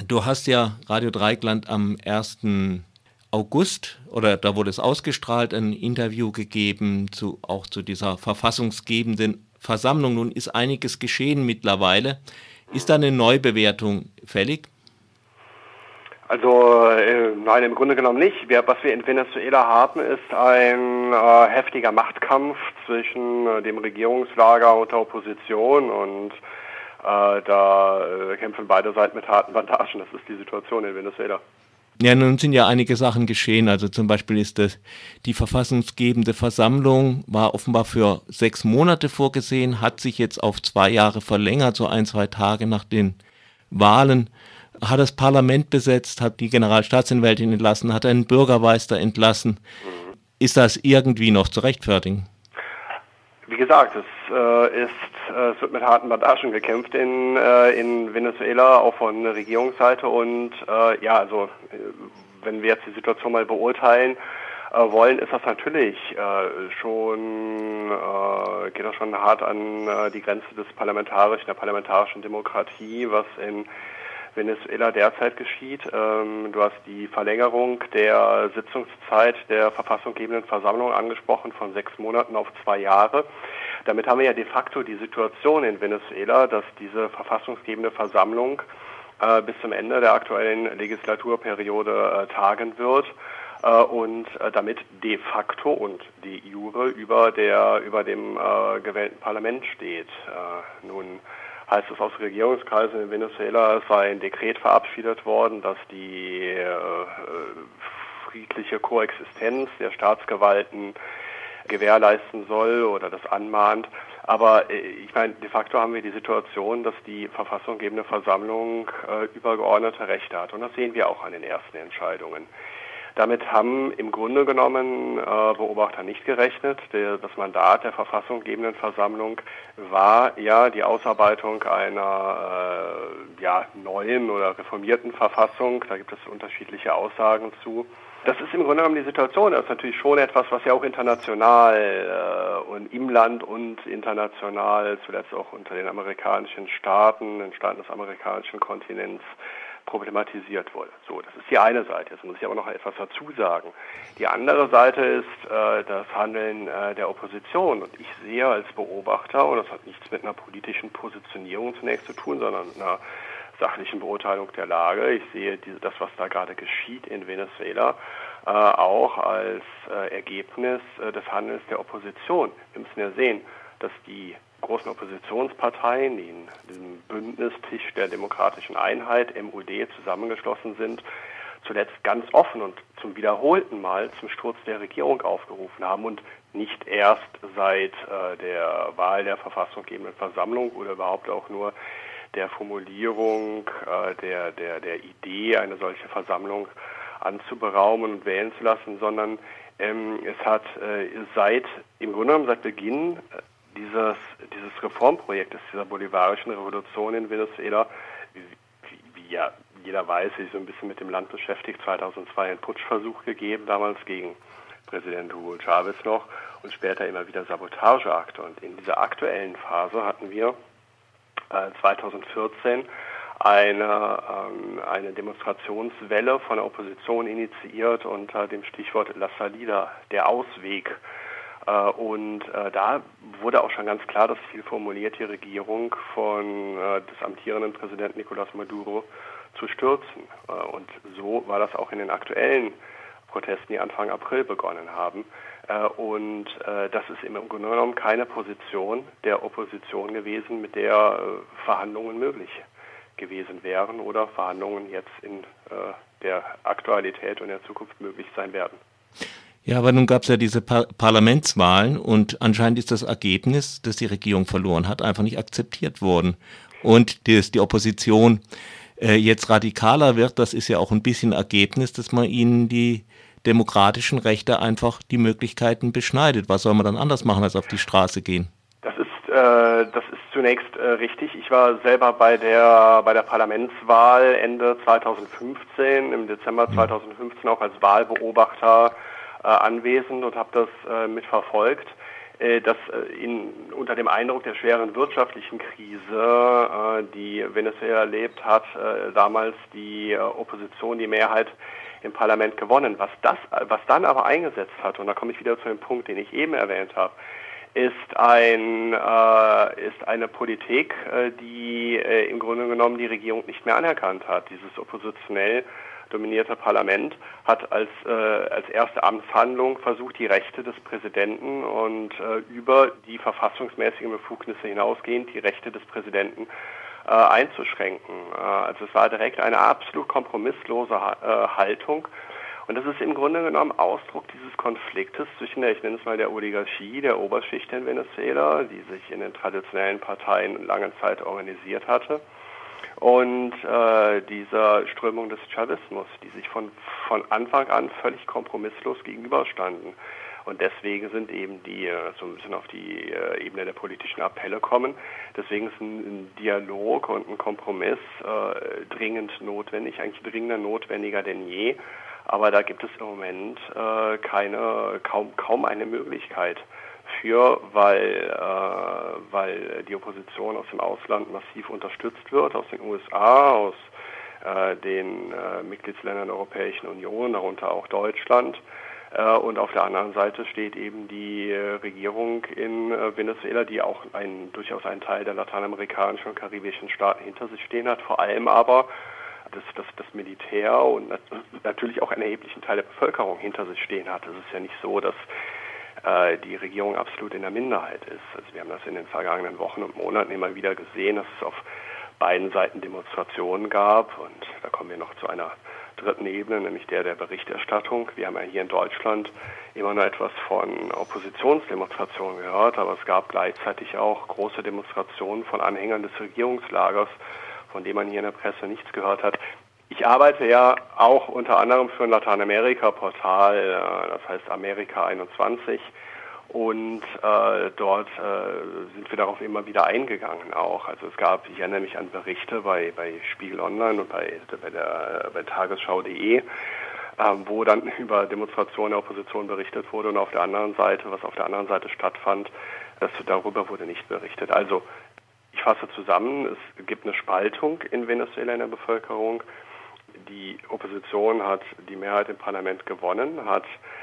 Du hast ja Radio Dreieckland am 1. August, oder da wurde es ausgestrahlt, ein Interview gegeben auch zu dieser verfassungsgebenden Versammlung. Nun ist einiges geschehen mittlerweile. Ist da eine Neubewertung fällig? Also nein, im Grunde genommen nicht. Was wir in Venezuela haben, ist ein heftiger Machtkampf zwischen dem Regierungslager und der Opposition, und da kämpfen beide Seiten mit harten Bandagen. Das ist die Situation in Venezuela. Ja, nun sind ja einige Sachen geschehen. Also zum Beispiel ist die verfassungsgebende Versammlung war offenbar für 6 Monate vorgesehen, hat sich jetzt auf 2 Jahre verlängert, so 1-2 Tage nach den Wahlen. Hat das Parlament besetzt, hat die Generalstaatsanwältin entlassen, hat einen Bürgermeister entlassen. Ist das irgendwie noch zu rechtfertigen? Wie gesagt, es wird mit harten Bandagen gekämpft in Venezuela, auch von der Regierungsseite. Und wenn wir jetzt die Situation mal beurteilen wollen, ist das natürlich geht das schon hart an die Grenze der parlamentarischen Demokratie, was in Venezuela derzeit geschieht. Du hast die Verlängerung der Sitzungszeit der verfassungsgebenden Versammlung angesprochen von 6 Monaten auf 2 Jahre. Damit haben wir ja de facto die Situation in Venezuela, dass diese verfassungsgebende Versammlung bis zum Ende der aktuellen Legislaturperiode tagen wird und damit de facto und de jure über dem gewählten Parlament steht. Nun heißt es aus Regierungskreisen in Venezuela, es sei ein Dekret verabschiedet worden, dass die friedliche Koexistenz der Staatsgewalten gewährleisten soll oder das anmahnt. Aber ich meine, de facto haben wir die Situation, dass die verfassungsgebende Versammlung übergeordnete Rechte hat. Und das sehen wir auch an den ersten Entscheidungen. Damit haben im Grunde genommen Beobachter nicht gerechnet. Das Mandat der verfassungsgebenden Versammlung war ja die Ausarbeitung einer neuen oder reformierten Verfassung. Da gibt es unterschiedliche Aussagen zu. Das ist im Grunde genommen die Situation. Das ist natürlich schon etwas, was ja auch international und im Land und international, zuletzt auch unter den amerikanischen Staaten, den Staaten des amerikanischen Kontinents, problematisiert wurde. So, das ist die eine Seite. Jetzt muss ich aber noch etwas dazu sagen. Die andere Seite ist das Handeln der Opposition. Und ich sehe als Beobachter, und das hat nichts mit einer politischen Positionierung zunächst zu tun, sondern mit einer sachlichen Beurteilung der Lage. Ich sehe das, was da gerade geschieht in Venezuela, auch als Ergebnis des Handelns der Opposition. Wir müssen ja sehen, dass die großen Oppositionsparteien, die in diesem Bündnistisch der demokratischen Einheit, MUD, zusammengeschlossen sind, zuletzt ganz offen und zum wiederholten Mal zum Sturz der Regierung aufgerufen haben und nicht erst seit der Wahl der verfassungsgebenden Versammlung oder überhaupt auch nur der Formulierung der Idee, eine solche Versammlung anzuberaumen und wählen zu lassen, sondern es hat im Grunde genommen seit Beginn dieses Reformprojektes, dieser bolivarischen Revolution in Venezuela, wie ja jeder weiß, sich so ein bisschen mit dem Land beschäftigt, 2002 einen Putschversuch gegeben, damals gegen Präsident Hugo Chavez noch, und später immer wieder Sabotageakte. Und in dieser aktuellen Phase hatten wir 2014 eine Demonstrationswelle von der Opposition initiiert unter dem Stichwort La Salida, der Ausweg. Und da wurde auch schon ganz klar das Ziel formuliert, die Regierung des amtierenden Präsidenten Nicolás Maduro zu stürzen. Und so war das auch in den aktuellen Protesten, die Anfang April begonnen haben. Und das ist im Grunde genommen keine Position der Opposition gewesen, mit der Verhandlungen möglich gewesen wären oder Verhandlungen jetzt in der Aktualität und der Zukunft möglich sein werden. Ja, aber nun gab es ja diese Parlamentswahlen und anscheinend ist das Ergebnis, das die Regierung verloren hat, einfach nicht akzeptiert worden. Und dass die Opposition jetzt radikaler wird, das ist ja auch ein bisschen Ergebnis, dass man ihnen die demokratischen Rechte einfach die Möglichkeiten beschneidet. Was soll man dann anders machen, als auf die Straße gehen? Das ist zunächst richtig. Ich war selber bei der Parlamentswahl Ende 2015, im Dezember 2015 auch als Wahlbeobachter anwesend und habe das mitverfolgt. dass unter dem Eindruck der schweren wirtschaftlichen Krise, die Venezuela erlebt hat, damals die Opposition die Mehrheit im Parlament gewonnen. Was dann aber eingesetzt hat, und da komme ich wieder zu dem Punkt, den ich eben erwähnt habe, ist eine Politik, die im Grunde genommen die Regierung nicht mehr anerkannt hat. Dieses oppositionell dominierte Parlament hat als erste Amtshandlung versucht, die Rechte des Präsidenten und über die verfassungsmäßigen Befugnisse hinausgehend die Rechte des Präsidenten einzuschränken. Also es war direkt eine absolut kompromisslose Haltung. Und das ist im Grunde genommen Ausdruck dieses Konfliktes zwischen ich nenne es mal der Oligarchie, der Oberschicht in Venezuela, die sich in den traditionellen Parteien lange Zeit organisiert hatte, und dieser Strömung des Chavismus, die sich von Anfang an völlig kompromisslos gegenüberstanden. Und deswegen sind eben die so ein bisschen auf die Ebene der politischen Appelle kommen. Deswegen ist ein Dialog und ein Kompromiss dringend notwendig, eigentlich dringender notwendiger denn je. Aber da gibt es im Moment kaum eine Möglichkeit für, weil die Opposition aus dem Ausland massiv unterstützt wird, aus den USA, aus den Mitgliedsländern der Europäischen Union, darunter auch Deutschland. Und auf der anderen Seite steht eben die Regierung in Venezuela, die auch durchaus einen Teil der lateinamerikanischen und karibischen Staaten hinter sich stehen hat, vor allem aber das Militär und natürlich auch einen erheblichen Teil der Bevölkerung hinter sich stehen hat. Es ist ja nicht so, dass die Regierung absolut in der Minderheit ist. Also wir haben das in den vergangenen Wochen und Monaten immer wieder gesehen, dass es auf beiden Seiten Demonstrationen gab. Und da kommen wir noch zu einer dritten Ebene, nämlich der Berichterstattung. Wir haben ja hier in Deutschland immer noch etwas von Oppositionsdemonstrationen gehört, aber es gab gleichzeitig auch große Demonstrationen von Anhängern des Regierungslagers, von dem man hier in der Presse nichts gehört hat. Ich arbeite ja auch unter anderem für ein Lateinamerika-Portal, das heißt Amerika 21, und dort sind wir darauf immer wieder eingegangen auch. Also ich erinnere mich an Berichte bei Spiegel Online und bei Tagesschau.de, wo dann über Demonstrationen der Opposition berichtet wurde, und was auf der anderen Seite stattfand, darüber wurde nicht berichtet. Also ich fasse zusammen, es gibt eine Spaltung in Venezuela in der Bevölkerung. Die Opposition hat die Mehrheit im Parlament gewonnen, hat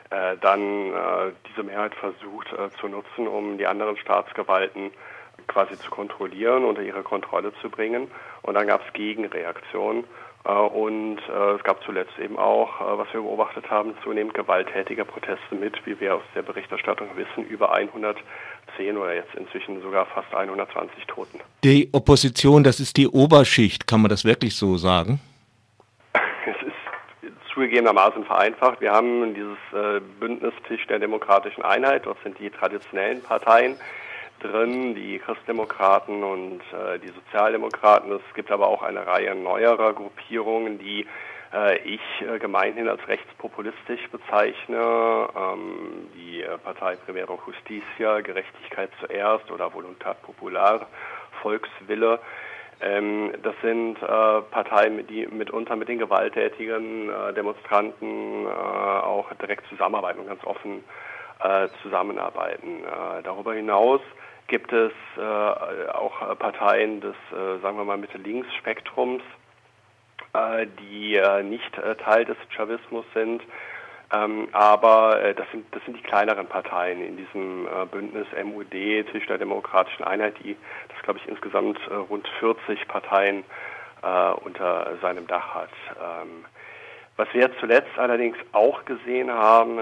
dann diese Mehrheit versucht zu nutzen, um die anderen Staatsgewalten quasi zu kontrollieren, unter ihre Kontrolle zu bringen. Und dann gab es Gegenreaktionen. Und es gab zuletzt eben auch, was wir beobachtet haben, zunehmend gewalttätige Proteste mit, wie wir aus der Berichterstattung wissen, über 110 oder jetzt inzwischen sogar fast 120 Toten. Die Opposition, das ist die Oberschicht, kann man das wirklich so sagen? Es ist zugegebenermaßen vereinfacht. Wir haben dieses Bündnistisch der demokratischen Einheit, dort sind die traditionellen Parteien drin, die Christdemokraten und die Sozialdemokraten. Es gibt aber auch eine Reihe neuerer Gruppierungen, die ich gemeinhin als rechtspopulistisch bezeichne. Die Partei Primero Justicia, Gerechtigkeit zuerst, oder Voluntad Popular, Volkswille. Das sind Parteien, die mitunter mit den gewalttätigen Demonstranten auch direkt zusammenarbeiten und ganz offen zusammenarbeiten. Darüber hinaus gibt es auch Parteien des, sagen wir mal, Mitte-Links-Spektrums, die nicht Teil des Chavismus sind, aber das sind die kleineren Parteien in diesem Bündnis MUD, Tisch der demokratischen Einheit, das glaube ich insgesamt rund 40 Parteien unter seinem Dach hat. Was wir zuletzt allerdings auch gesehen haben,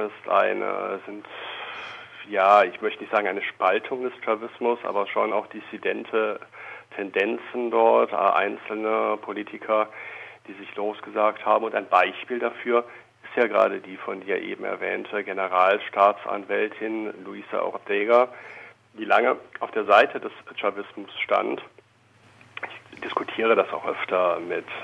ich möchte nicht sagen eine Spaltung des Chavismus, aber schon auch dissidente Tendenzen dort, einzelne Politiker, die sich losgesagt haben. Und ein Beispiel dafür ist ja gerade die von dir eben erwähnte Generalstaatsanwältin Luisa Ortega, die lange auf der Seite des Chavismus stand. Ich diskutiere das auch öfter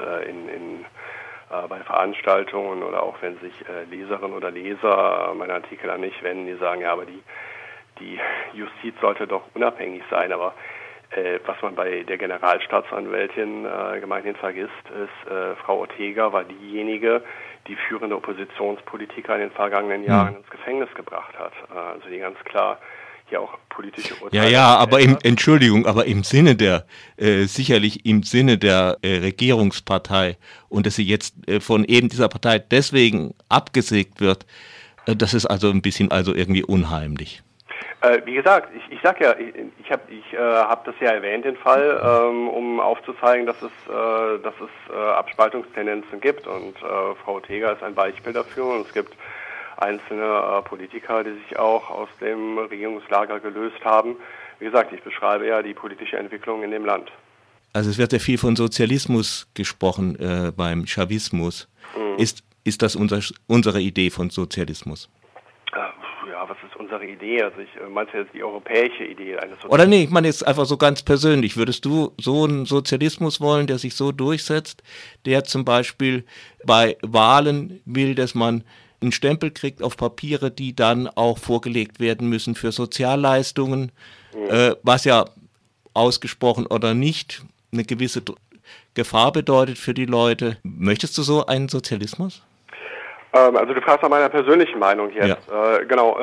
bei Veranstaltungen oder auch wenn sich Leserinnen oder Leser meine Artikel an mich wenden, die sagen, ja, aber die Justiz sollte doch unabhängig sein. Aber was man bei der Generalstaatsanwältin gemeinhin vergisst, ist, Frau Ortega war diejenige, die führende Oppositionspolitiker in den vergangenen Jahren ins Gefängnis gebracht hat. Also die ganz klar hier auch politische Ja, Urteile. ja, aber Entschuldigung, aber sicherlich im Sinne der Regierungspartei und dass sie jetzt von eben dieser Partei deswegen abgesägt wird, das ist also ein bisschen also irgendwie unheimlich. Wie gesagt, ich sag ja, ich hab das ja erwähnt, den Fall, um aufzuzeigen, dass es Abspaltungstendenzen gibt, und Frau Ortega ist ein Beispiel dafür, und es gibt einzelne Politiker, die sich auch aus dem Regierungslager gelöst haben. Wie gesagt, ich beschreibe ja die politische Entwicklung in dem Land. Also es wird ja viel von Sozialismus gesprochen beim Chavismus. Mhm. Ist das unsere Idee von Sozialismus? Ja, was ist unsere Idee? Also ich meinte jetzt die europäische Idee eines Sozialismus. Oder nee, ich meine jetzt einfach so ganz persönlich. Würdest du so einen Sozialismus wollen, der sich so durchsetzt, der zum Beispiel bei Wahlen will, dass man einen Stempel kriegt auf Papiere, die dann auch vorgelegt werden müssen für Sozialleistungen, was ja ausgesprochen oder nicht eine gewisse Gefahr bedeutet für die Leute. Möchtest du so einen Sozialismus? Also du fragst nach meiner persönlichen Meinung jetzt. Ja. Genau.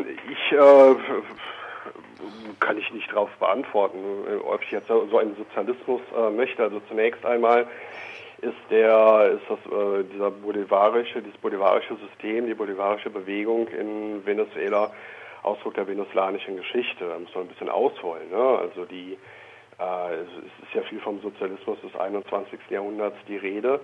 Kann ich nicht darauf beantworten, ob ich jetzt so einen Sozialismus möchte. Also zunächst einmal ist dieses bolivarische System, die bolivarische Bewegung in Venezuela Ausdruck der venezolanischen Geschichte. Da muss man ein bisschen ausholen. Ne? Also es ist ja viel vom Sozialismus des 21. Jahrhunderts die Rede.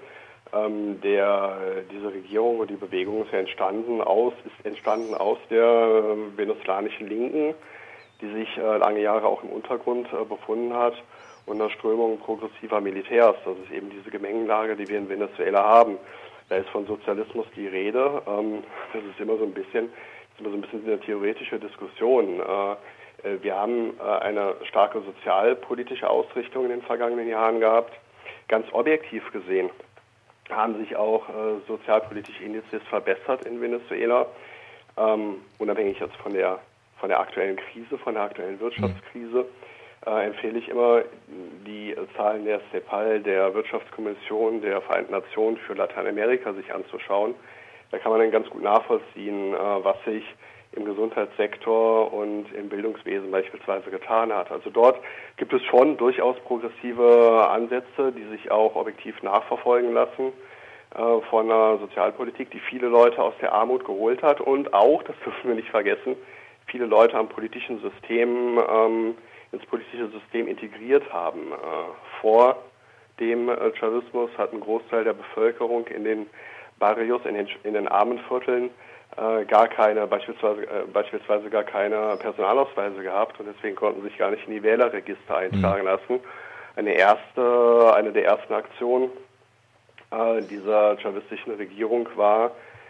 Diese Regierung und die Bewegung ist entstanden aus der venezolanischen Linken, die sich lange Jahre auch im Untergrund befunden hat, und der Strömung progressiver Militärs. Das ist eben diese Gemengelage, die wir in Venezuela haben. Da ist von Sozialismus die Rede. Das ist immer so ein bisschen eine theoretische Diskussion. Wir haben eine starke sozialpolitische Ausrichtung in den vergangenen Jahren gehabt. Ganz objektiv gesehen haben sich auch sozialpolitische Indizes verbessert in Venezuela, unabhängig jetzt von der aktuellen Krise, von der aktuellen Wirtschaftskrise. Empfehle ich immer, die Zahlen der CEPAL, der Wirtschaftskommission der Vereinten Nationen für Lateinamerika sich anzuschauen. Da kann man dann ganz gut nachvollziehen, was sich im Gesundheitssektor und im Bildungswesen beispielsweise getan hat. Also dort gibt es schon durchaus progressive Ansätze, die sich auch objektiv nachverfolgen lassen von einer Sozialpolitik, die viele Leute aus der Armut geholt hat und auch, das dürfen wir nicht vergessen, viele Leute ins politische System integriert haben. Vor dem Chavismus hat ein Großteil der Bevölkerung in den Barrios, in den armen Vierteln, beispielsweise gar keine Personalausweise gehabt, und deswegen konnten sich gar nicht in die Wählerregister eintragen lassen. Eine der ersten Aktionen dieser chavistischen Regierung war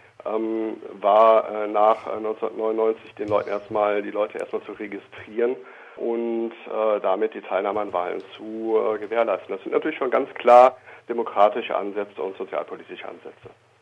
nach 1999 die Leute erstmal zu registrieren und damit die Teilnahme an Wahlen zu gewährleisten. Das sind natürlich schon ganz klar demokratische Ansätze und sozialpolitische Ansätze.